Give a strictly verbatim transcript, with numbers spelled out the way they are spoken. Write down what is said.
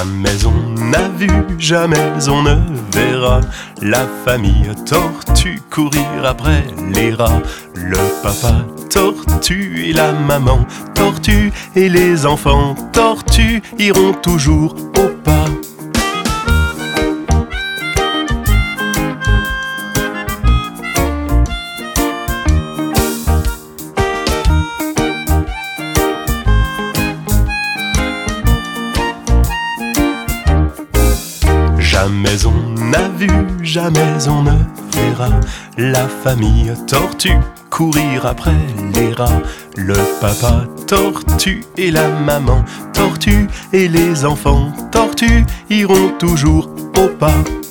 Jamais on n'a vu, jamais on ne verra la famille tortue courir après les rats. Le papa tortue et la maman tortue et les enfants tortues iront toujours au pas. Jamais on n'a vu, jamais on ne verra la famille tortue courir après les rats. Le papa tortue et la maman tortue et les enfants tortues iront toujours au pas.